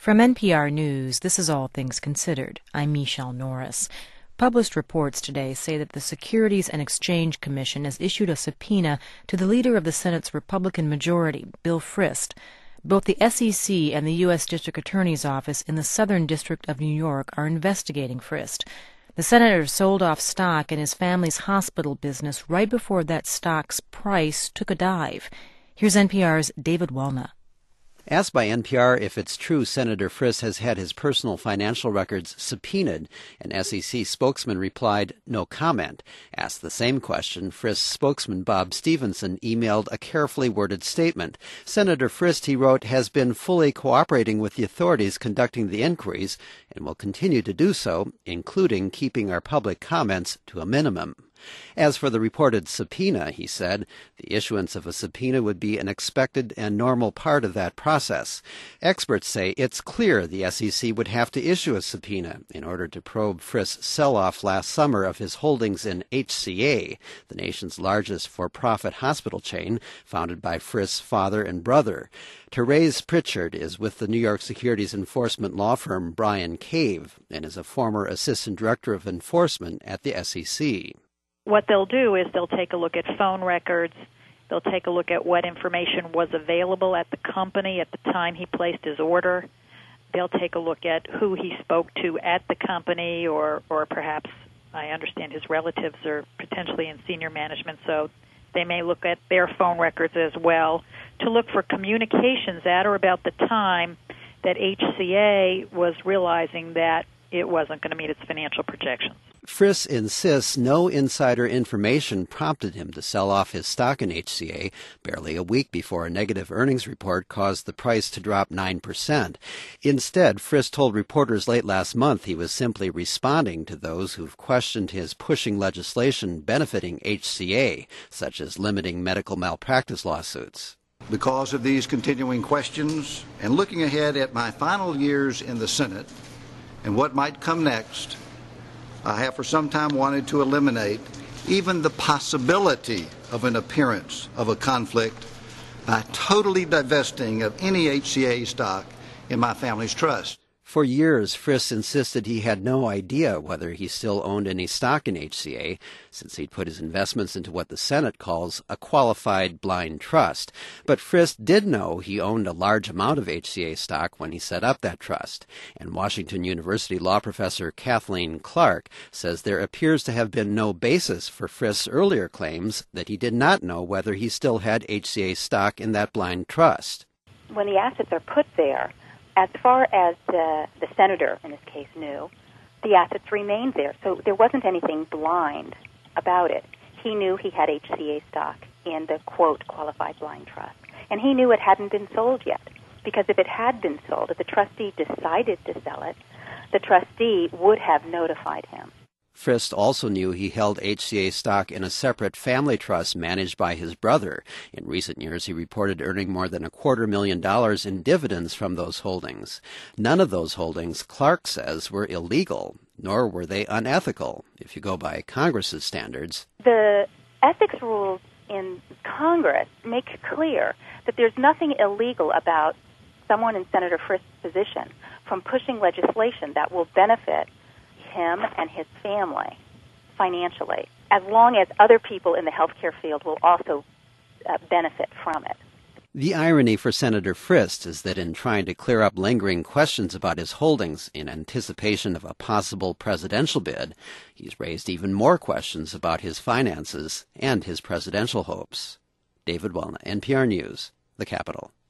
From NPR News, this is All Things Considered. I'm Michelle Norris. Published reports today say that the Securities and Exchange Commission has issued a subpoena to the leader of the Senate's Republican majority, Bill Frist. Both the SEC and the U.S. District Attorney's Office in the Southern District of New York are investigating Frist. The senator sold off stock in his family's hospital business right before that stock's price took a dive. Here's NPR's David Welna. Asked by NPR if it's true Senator Frist has had his personal financial records subpoenaed, an SEC spokesman replied, no comment. Asked the same question, Frist's spokesman Bob Stevenson emailed a carefully worded statement. Senator Frist, he wrote, has been fully cooperating with the authorities conducting the inquiries and will continue to do so, including keeping our public comments to a minimum. As for the reported subpoena, he said, the issuance of a subpoena would be an expected and normal part of that process. Experts say it's clear the SEC would have to issue a subpoena in order to probe Frist's sell-off last summer of his holdings in HCA, the nation's largest for-profit hospital chain, founded by Frist's father and brother. Therese Pritchard is with the New York securities enforcement law firm Bryan Cave and is a former assistant director of enforcement at the SEC. What they'll do is they'll take a look at phone records. They'll take a look at what information was available at the company at the time he placed his order. They'll take a look at who he spoke to at the company, or perhaps, I understand, his relatives are potentially in senior management, so they may look at their phone records as well to look for communications at or about the time that HCA was realizing that it wasn't going to meet its financial projections. Frist insists no insider information prompted him to sell off his stock in HCA barely a week before a negative earnings report caused the price to drop 9%. Instead, Frist told reporters late last month he was simply responding to those who've questioned his pushing legislation benefiting HCA, such as limiting medical malpractice lawsuits. Because of these continuing questions and looking ahead at my final years in the Senate and what might come next, I have for some time wanted to eliminate even the possibility of an appearance of a conflict by totally divesting of any HCA stock in my family's trust. For years, Frist insisted he had no idea whether he still owned any stock in HCA, since he'd put his investments into what the Senate calls a qualified blind trust. But Frist did know he owned a large amount of HCA stock when he set up that trust. And Washington University law professor Kathleen Clark says there appears to have been no basis for Frist's earlier claims that he did not know whether he still had HCA stock in that blind trust. When the assets are put there, as far as the senator, in this case, knew, the assets remained there. So there wasn't anything blind about it. He knew he had HCA stock in the, quote, qualified blind trust. And he knew it hadn't been sold yet. Because if it had been sold, if the trustee decided to sell it, the trustee would have notified him. Frist also knew he held HCA stock in a separate family trust managed by his brother. In recent years, he reported earning more than $250,000 in dividends from those holdings. None of those holdings, Clark says, were illegal, nor were they unethical, if you go by Congress's standards. The ethics rules in Congress make clear that there's nothing illegal about someone in Senator Frist's position from pushing legislation that will benefit him and his family financially, as long as other people in the healthcare field will also benefit from it. The irony for Senator Frist is that in trying to clear up lingering questions about his holdings in anticipation of a possible presidential bid, he's raised even more questions about his finances and his presidential hopes. David Welna, NPR News, the Capitol.